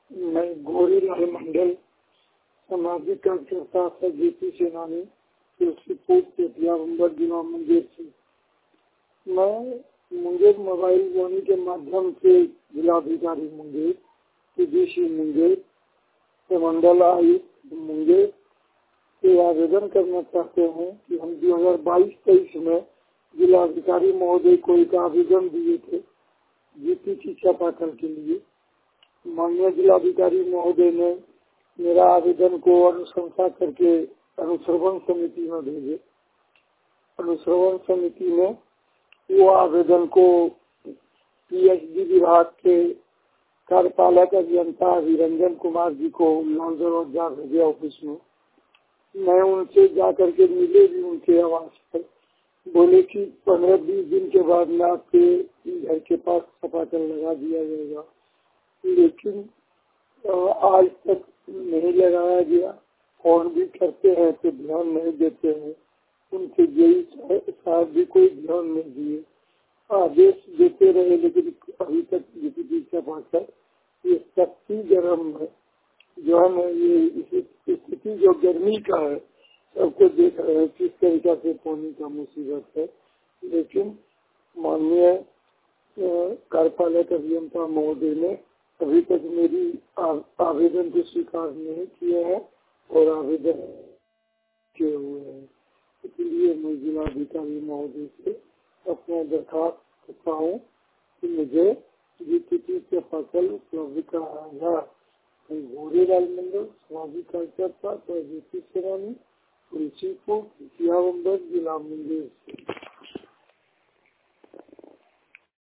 मैं गोरीलाल मंडल सामाजिक कार्यकर्ता सरजीती सेनानी तुलसीपुर पेटिया नंबर जिला मुंगेर से। मैं मुंगेर मोबाइल वाणी के माध्यम से जिलाधिकारी मुंगेर, डीसी मुंगेर, मंडल आयुक्त मुंगेर से आवेदन करना चाहते हैं कि हम 2022-23 में जिलाधिकारी महोदय को एक आवेदन दिए थे जीपी की चापाकल के लिए। माननीय जिलाधिकारी महोदय ने मेरा आवेदन को अनुशंसा करके अनुश्रवण समिति में भेजे। अनुश्रवण समिति ने वो आवेदन को पीएचडी विभाग के कार्यपालक अभियंता अभिरंजन कुमार जी को लाल दरवाजा भेजे ऑफिस में। मैं उनसे जा करके मिले भी उनके आवास पर। बोले कि 15-20 दिन के बाद में आपके घर के पास चापाकल लगा दिया जाएगा, लेकिन आज तक नहीं लगाया गया। फोन भी करते हैं तो ध्यान नहीं देते हैं। उनके जेई साहब भी कोई ध्यान नहीं दिए, आदेश देते रहे, लेकिन अभी तक जीपी चापाकल ये सख्ती गर्म है जो है ना। ये स्थिति जो गर्मी का है सबको देख रहे हैं किस तरीका से पानी का मुसीबत है, लेकिन माननीय कार्यपालक अभियंता महोदय ने अभी तक मेरी आवेदन को स्वीकार नहीं किया है और आवेदन किए हुए हैं। इसलिए मैं जिलाधिकारी महोदय से अपना दरखास्त करता हूँ कि मुझे जीपी से फसल उपलब्ध कराया। गोरीलाल मंडल सामाजिक कार्यकर्ता सरजीती सेनानी तुलसीपुर पेटिया नंबर जिला मुंगेर से।